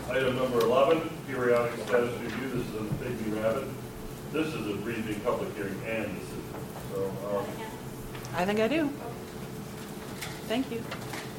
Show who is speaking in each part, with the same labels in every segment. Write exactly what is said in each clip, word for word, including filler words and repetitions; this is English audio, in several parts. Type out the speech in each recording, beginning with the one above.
Speaker 1: Item number eleven, periodic status review. This is a Pygmy rabbit. This is a briefing, public hearing, and decision. So, um,
Speaker 2: I think I do. Thank you.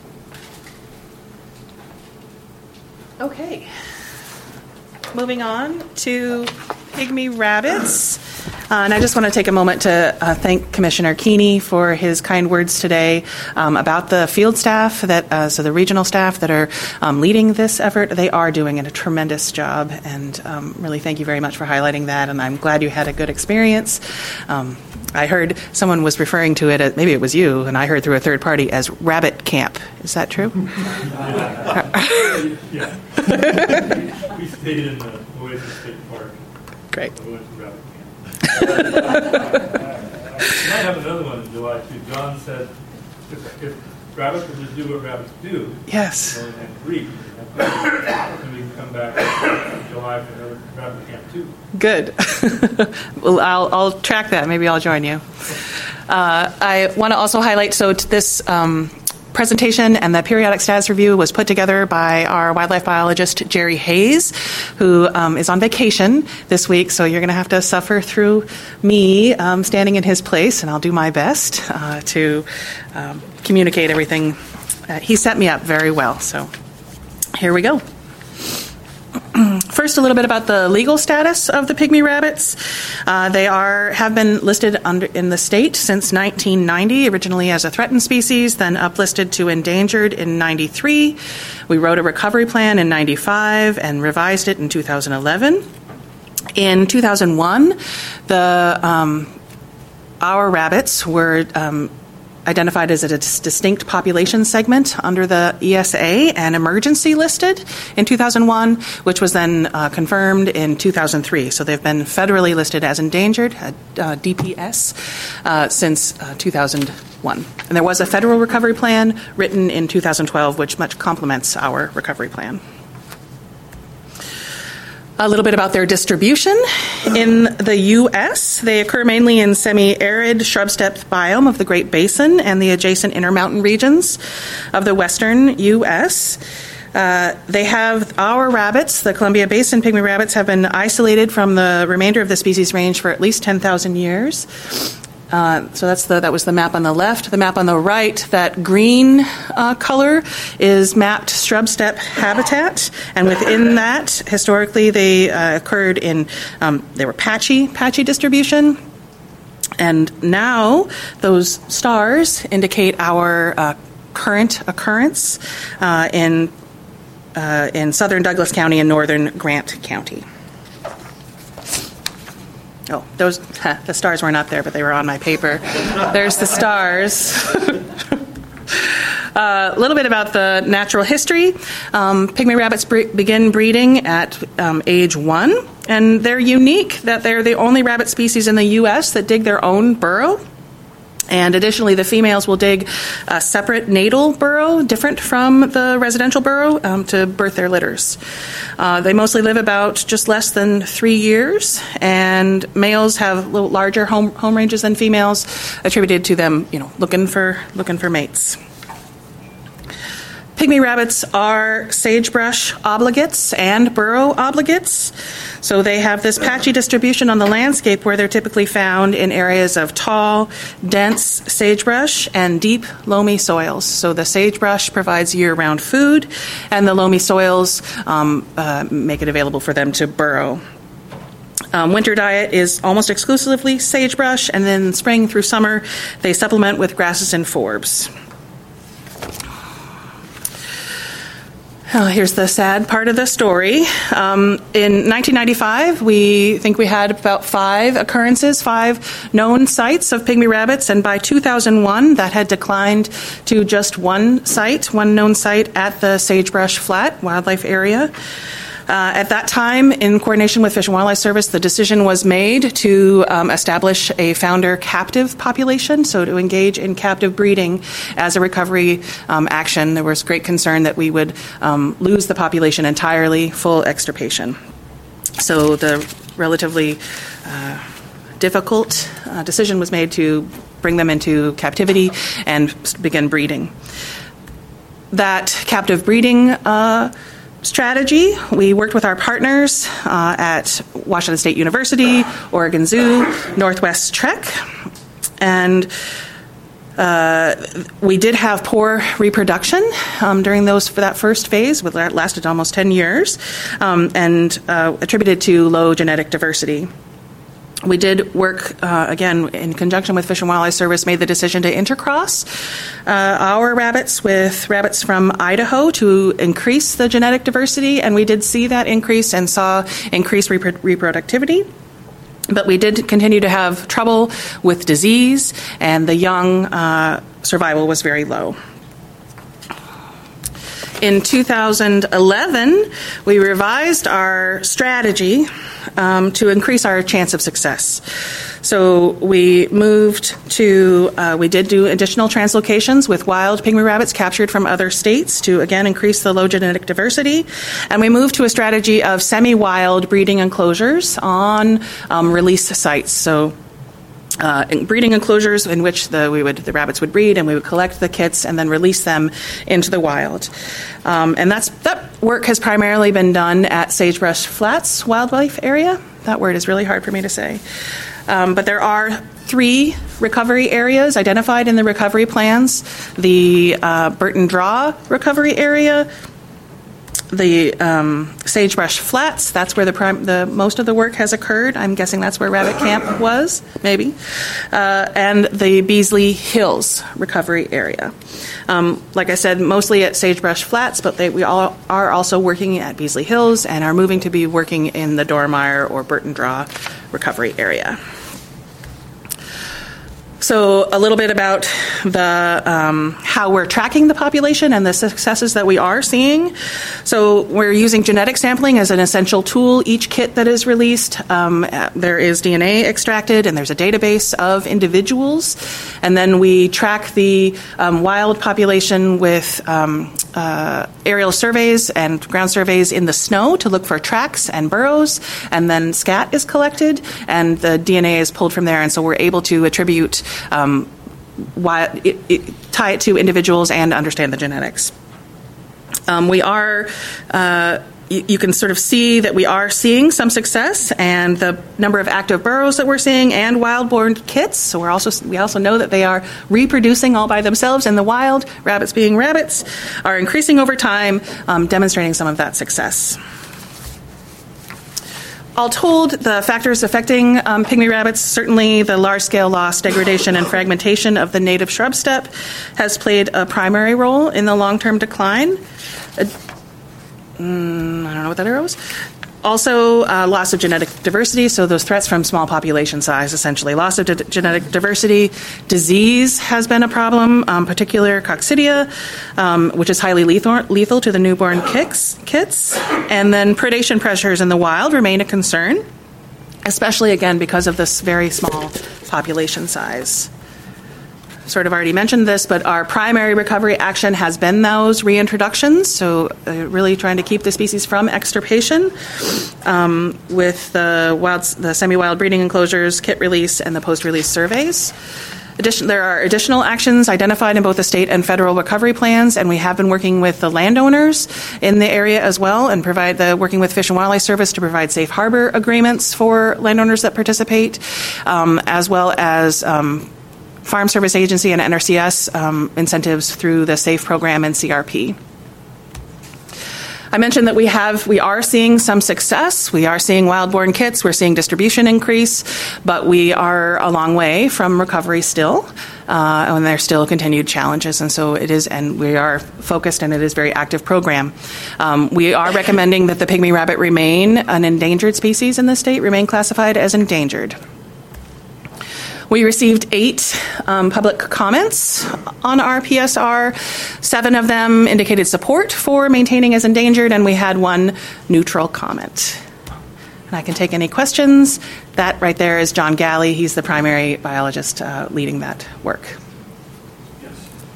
Speaker 2: Okay. Moving on to Pygmy rabbits. Uh, and I just want to take a moment to uh, thank Commissioner Keeney for his kind words today um, about the field staff, that uh, so the regional staff that are um, leading this effort. They are doing a tremendous job, and um, really thank you very much for highlighting that, and I'm glad you had a good experience. Um, I heard someone was referring to it, as, maybe it was you, and I heard through a third party, as rabbit camp. Is that true?
Speaker 3: Yeah. We stayed in the Oasis State Park.
Speaker 2: Great.
Speaker 3: So we went to rabbit camp. We might have another one in July, too. John said if, if rabbits will just do what rabbits do,
Speaker 2: yes,
Speaker 3: and, and breed, and we can come back in July for another rabbit camp, too.
Speaker 2: Good. Well, I'll, I'll track that. Maybe I'll join you. Uh, I want to also highlight, so t- this um, presentation and the periodic status review was put together by our wildlife biologist, Jerry Hayes, who um, is on vacation this week, so you're going to have to suffer through me um, standing in his place, and I'll do my best uh, to um, communicate everything. Uh, he set me up very well, so here we go. First, a little bit about the legal status of the Pygmy rabbits. Uh, they are have been listed under, in the state since nineteen ninety, originally as a threatened species, then uplisted to endangered in ninety-three. We wrote a recovery plan in ninety-five and revised it in two thousand eleven. In two thousand one, the um, our rabbits were um, identified as a dis- distinct population segment under the E S A and emergency listed in two thousand one, which was then uh, confirmed in two thousand three. So they've been federally listed as endangered, uh, uh, D P S, uh, since uh, two thousand one. And there was a federal recovery plan written in two thousand twelve, which much complements our recovery plan. A little bit about their distribution. In the U S, they occur mainly in semi-arid shrub steppe biome of the Great Basin and the adjacent intermountain regions of the western U S. Uh, they have our rabbits, the Columbia Basin Pygmy rabbits, have been isolated from the remainder of the species range for at least ten thousand years. Uh, so that's the that was the map on the left. The map on the right, that green uh, color, is mapped shrub steppe habitat, and within that, historically, they uh, occurred in um, they were patchy patchy distribution, and now those stars indicate our uh, current occurrence uh, in uh, in southern Douglas County and northern Grant County. Oh, those the stars weren't up there, but they were on my paper. There's the stars. A uh, little bit about the natural history. Um, Pygmy rabbits bre- begin breeding at um, age one, and they're unique that they're the only rabbit species in the U S that dig their own burrow. And additionally, the females will dig a separate natal burrow, different from the residential burrow, um, to birth their litters. Uh, they mostly live about just less than three years, and males have a little larger home home ranges than females, attributed to them, you know, looking for looking for mates. Pygmy rabbits are sagebrush obligates and burrow obligates. So they have this patchy distribution on the landscape where they're typically found in areas of tall, dense sagebrush and deep, loamy soils. So the sagebrush provides year-round food, and the loamy soils um, uh, make it available for them to burrow. Um, winter diet is almost exclusively sagebrush, and then spring through summer, they supplement with grasses and forbs. Oh, here's the sad part of the story. Um, in nineteen ninety-five, we think we had about five occurrences, five known sites of pygmy rabbits, and by two thousand one, that had declined to just one site, one known site at the Sagebrush Flat Wildlife Area. Uh, at that time, in coordination with Fish and Wildlife Service, the decision was made to um, establish a founder captive population, so to engage in captive breeding as a recovery um, action. There was great concern that we would um, lose the population entirely, full extirpation. So the relatively uh, difficult uh, decision was made to bring them into captivity and begin breeding. That captive breeding uh strategy, we worked with our partners uh, at Washington State University, Oregon Zoo, Northwest Trek, and uh, we did have poor reproduction um, during those for that first phase, which lasted almost ten years, um, and uh, attributed to low genetic diversity. We did work, uh, again, in conjunction with Fish and Wildlife Service, made the decision to intercross uh, our rabbits with rabbits from Idaho to increase the genetic diversity, and we did see that increase and saw increased repro- reproductivity. But we did continue to have trouble with disease, and the young uh, survival was very low. In two thousand eleven, we revised our strategy um, to increase our chance of success. So we moved to, uh, we did do additional translocations with wild pygmy rabbits captured from other states to, again, increase the low genetic diversity. And we moved to a strategy of semi-wild breeding enclosures on um, release sites. So Uh, breeding enclosures in which the we would the rabbits would breed, and we would collect the kits and then release them into the wild. Um, and that's that work has primarily been done at Sagebrush Flats Wildlife Area. That word is really hard for me to say. Um, but there are three recovery areas identified in the recovery plans: the uh, Burton Draw recovery area, the um, Sagebrush Flats, that's where the, prim- the most of the work has occurred. I'm guessing that's where Rabbit Camp was, maybe. Uh, and the Beasley Hills recovery area. Um, like I said, mostly at Sagebrush Flats, but they, we all are also working at Beasley Hills and are moving to be working in the Dormeyer or Burton Draw recovery area. So a little bit about the um, how we're tracking the population and the successes that we are seeing. So we're using genetic sampling as an essential tool. Each kit that is released, um, there is D N A extracted, and there's a database of individuals. And then we track the um, wild population with um, uh, aerial surveys and ground surveys in the snow to look for tracks and burrows. And then scat is collected, and the D N A is pulled from there. And so we're able to attribute Um, why it, it, tie it to individuals and understand the genetics. Um, we are, uh, you, you can sort of see that we are seeing some success, and the number of active burrows that we're seeing and wild-born kits. So we're also we also know that they are reproducing all by themselves in the wild. Rabbits being rabbits are increasing over time, um, demonstrating some of that success. All told, the factors affecting um, pygmy rabbits, certainly the large-scale loss, degradation, and fragmentation of the native shrub steppe has played a primary role in the long-term decline. Uh, mm, I don't know what that arrow is. Also, uh, loss of genetic diversity, so those threats from small population size, essentially. Loss of di- genetic diversity. Disease has been a problem, um, particular coccidia, um, which is highly lethal, lethal to the newborn kicks, kits. And then predation pressures in the wild remain a concern, especially, again, because of this very small population size. Sort of already mentioned this, but our primary recovery action has been those reintroductions, so uh, really trying to keep the species from extirpation um, with the wild, the semi-wild breeding enclosures, kit release, and the post-release surveys. Addition, there are additional actions identified in both the state and federal recovery plans, and we have been working with the landowners in the area as well, and provide the working with Fish and Wildlife Service to provide safe harbor agreements for landowners that participate, um, as well as um, Farm Service Agency and N R C S um, incentives through the SAFE program and C R P. I mentioned that we have, we are seeing some success. We are seeing wild-born kits. We're seeing distribution increase, but we are a long way from recovery still, uh, and there's still continued challenges. And so it is, and we are focused, and it is a very active program. Um, we are recommending that the pygmy rabbit remain an endangered species in the state, remain classified as endangered. We received eight um, public comments on our P S R. Seven of them indicated support for maintaining as endangered, and we had one neutral comment. And I can take any questions. That right there is John Galley. He's the primary biologist uh, leading that work.
Speaker 1: Yes.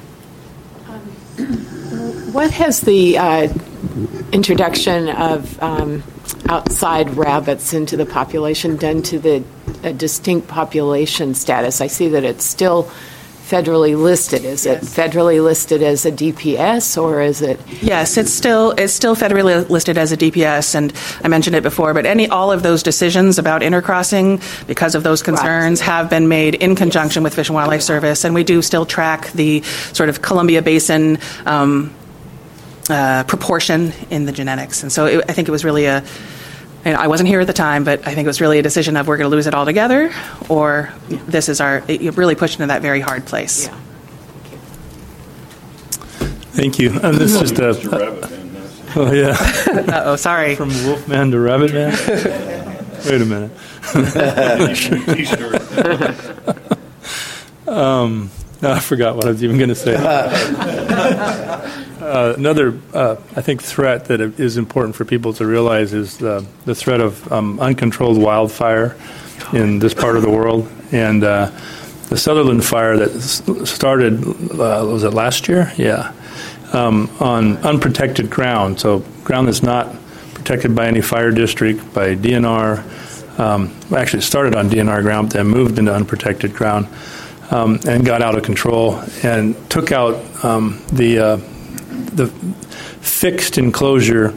Speaker 4: Um, what has the uh, introduction of um, outside rabbits into the population done to the a distinct population status? I see that it's still federally listed. Is
Speaker 2: Yes.
Speaker 4: it federally listed as a D P S, or is it?
Speaker 2: Yes, it's still it's still federally listed as a D P S, and I mentioned it before. But any all of those decisions about intercrossing, because of those concerns,
Speaker 4: Right.
Speaker 2: have been made in conjunction with Fish and Wildlife Service, and we do still track the sort of Columbia Basin um, uh, proportion in the genetics. And so it, I think it was really a. And I wasn't here at the time, but I think it was really a decision of we're going to lose it altogether, or this is our it really pushed into that very hard place.
Speaker 4: Yeah.
Speaker 5: Thank you. And this is just
Speaker 1: Mister
Speaker 5: a.
Speaker 1: Rabbit, man, that's-
Speaker 5: Oh yeah,
Speaker 2: Uh oh, sorry.
Speaker 5: from Wolfman to Rabbit Man. Wait a minute.
Speaker 1: T-shirt.
Speaker 5: Um, no, I forgot what I was even going to say. Uh, another, uh, I think, threat that is important for people to realize is the, the threat of um, uncontrolled wildfire in this part of the world. And uh, the Sutherland fire that s- started, uh, was it last year? Yeah. Um, on unprotected ground, so ground that's not protected by any fire district, by D N R. Um, actually, it started on D N R ground, then moved into unprotected ground. Um, and got out of control and took out um, the uh, the fixed enclosure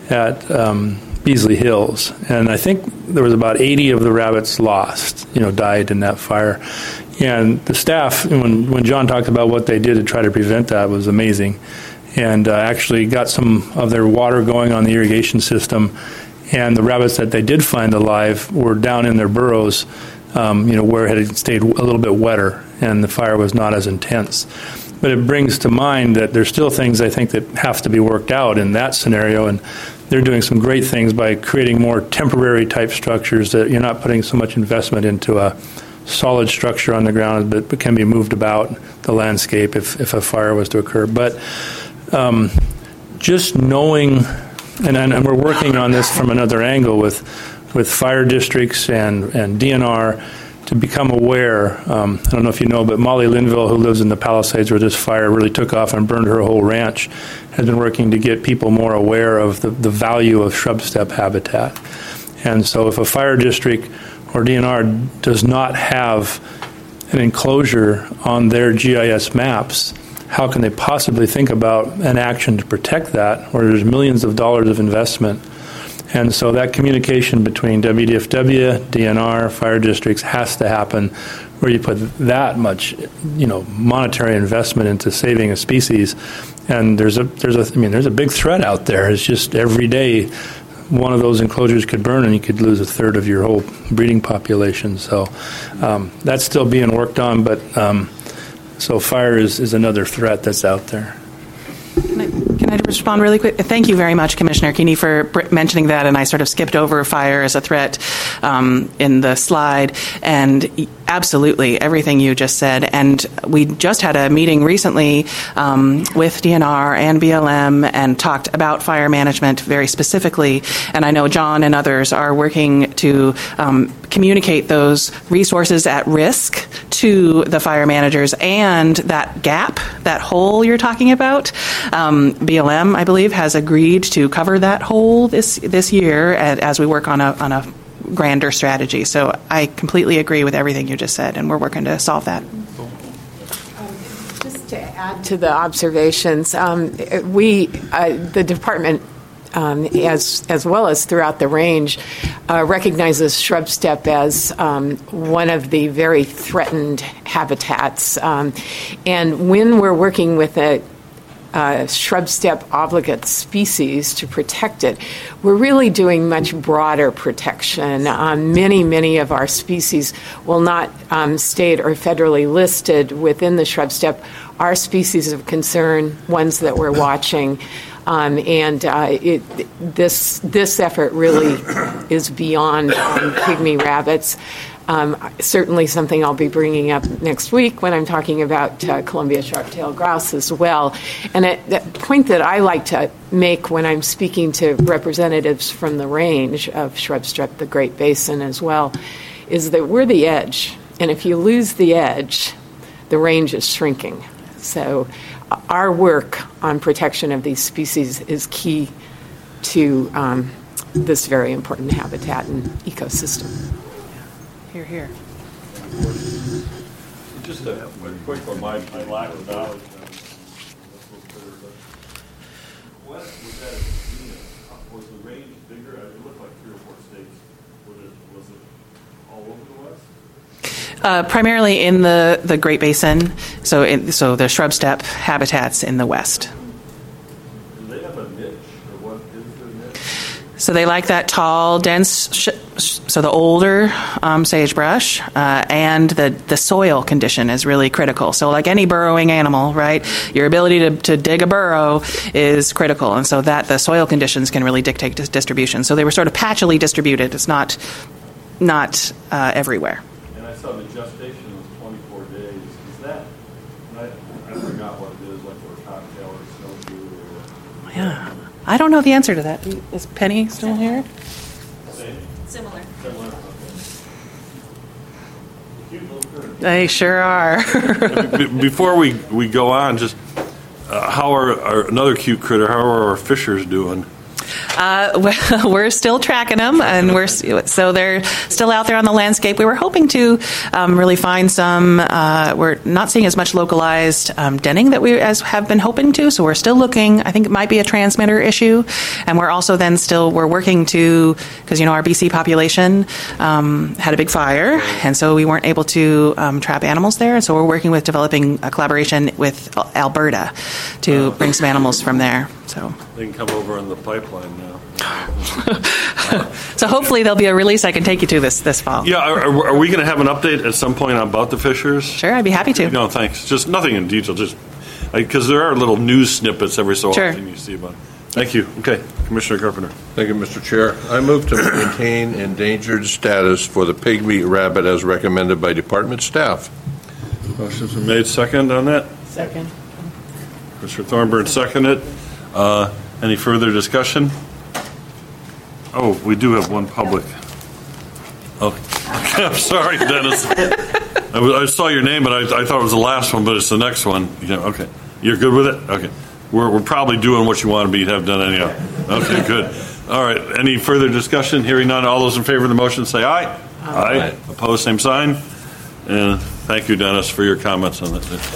Speaker 5: at um, Beasley Hills, and I think there was about eighty of the rabbits lost, you know, died in that fire. And the staff, when when John talked about what they did to try to prevent that, was amazing, and uh, actually got some of their water going on the irrigation system. And the rabbits that they did find alive were down in their burrows, um, you know, where it had stayed a little bit wetter and the fire was not as intense. But it brings to mind that there's still things I think that have to be worked out in that scenario, and they're doing some great things by creating more temporary type structures that you're not putting so much investment into a solid structure on the ground, but, but can be moved about the landscape if, if a fire was to occur. But um, just knowing, and, and we're working on this from another angle with with fire districts and, and D N R to become aware. Um, I don't know if you know, but Molly Linville, who lives in the Palisades where this fire really took off and burned her whole ranch, has been working to get people more aware of the, the value of shrub steppe habitat. And so if a fire district or D N R does not have an enclosure on their G I S maps, how can they possibly think about an action to protect that, where there's millions of dollars of investment? And so that communication between W D F W, D N R, fire districts has to happen, where you put that much, you know, monetary investment into saving a species. And there's a, there's a, I mean, there's a big threat out there. It's just every day one of those enclosures could burn and you could lose a third of your whole breeding population. So um, that's still being worked on, but um, so fire is, is another threat that's out there.
Speaker 2: Can I, can I respond really quick? Thank you very much, Commissioner Keeney, for br- mentioning that, and I sort of skipped over fire as a threat um, in the slide, and absolutely everything you just said. And we just had a meeting recently um, with D N R and B L M and talked about fire management very specifically, and I know John and others are working to um, communicate those resources at risk to the fire managers and that gap, that hole you're talking about. Um, B L M, I believe, has agreed to cover that hole this this year as we work on a on a grander strategy. So I completely agree with everything you just said, and we're working to solve that.
Speaker 4: Just to add to the observations, um, we, uh, the department, um, as as well as throughout the range, uh, recognizes shrub steppe as um, one of the very threatened habitats. Um, and when we're working with a Uh, shrub steppe obligate species to protect it, we're really doing much broader protection. Um, many, many of our species will not um, state or federally listed within the shrub steppe. Our species of concern, ones that we're watching, um, and uh, it, this this effort really is beyond um, pygmy rabbits. Um, certainly something I'll be bringing up next week when I'm talking about uh, Columbia sharp-tailed grouse as well. And a, the point that I like to make when I'm speaking to representatives from the range of shrub steppe, the Great Basin as well, is that we're the edge. And if you lose the edge, the range is shrinking. So our work on protection of these species is key to um, this very important habitat and ecosystem.
Speaker 2: Here, here.
Speaker 1: Just a a quick one, my, my lack of knowledge. on this little critter, but West was at its zenith. Was the range bigger? It looked like three or four states. Was it, was it all over the West?
Speaker 2: Uh, primarily in the, the Great Basin, so in, so the shrub steppe habitats in the west.
Speaker 1: Do they have a niche, or what is their niche?
Speaker 2: So they like that tall, dense, sh- sh- so the older um, sagebrush, uh, and the, the soil condition is really critical. So like any burrowing animal, right, your ability to, to dig a burrow is critical. And so that the soil conditions can really dictate dis- distribution. So they were sort of patchily distributed. It's not, not uh, everywhere.
Speaker 1: And I saw the gestation was twenty-four days. Is that, and I, I forgot what it is, like for a cocktail or snowshoe or...
Speaker 2: Yeah. I don't know the answer to that. Is Penny still here?
Speaker 1: Same?
Speaker 6: Similar.
Speaker 1: Similar? Okay. Cute little critter.
Speaker 2: They sure are.
Speaker 7: Be- Before we, we go on, just uh, how are, are another cute critter? How are our fishers doing?
Speaker 2: Uh, well, we're still tracking them, and we're so they're still out there on the landscape. We were hoping to um, really find some. Uh, we're not seeing as much localized um, denning that we as have been hoping to. So we're still looking. I think it might be a transmitter issue, and we're also then still we're working to because you know our B C population um, had a big fire, and so we weren't able to um, trap animals there. And so we're working with developing a collaboration with Alberta to bring some animals from there. So.
Speaker 7: They can come over on the pipeline now.
Speaker 2: So hopefully there'll be a release I can take you to this this fall.
Speaker 7: Yeah, are, are we going to have an update at some point about the fishers?
Speaker 2: Sure, I'd be happy to.
Speaker 7: No, thanks. Just nothing in detail, just because there are little news snippets every so
Speaker 2: Sure.
Speaker 7: often you see about it. Thank you. Okay, Commissioner Carpenter.
Speaker 8: Thank you, Mister Chair. I move to maintain endangered status for the pygmy rabbit as recommended by department staff.
Speaker 7: Motion's been made. Second on that?
Speaker 4: Second.
Speaker 7: Commissioner Thornburn seconded. Uh, any further discussion? Oh, we do have one public. Oh, I'm sorry, Dennis. I, was, I saw your name, but I, I thought it was the last one, but it's the next one. Yeah, okay. You're good with it? Okay. We're, we're probably doing what you want to be have done anyhow. Okay, good. All right. Any further discussion? Hearing none. All those in favor of the motion say aye. Aye. Aye. Opposed, same sign. And thank you, Dennis, for your comments on that.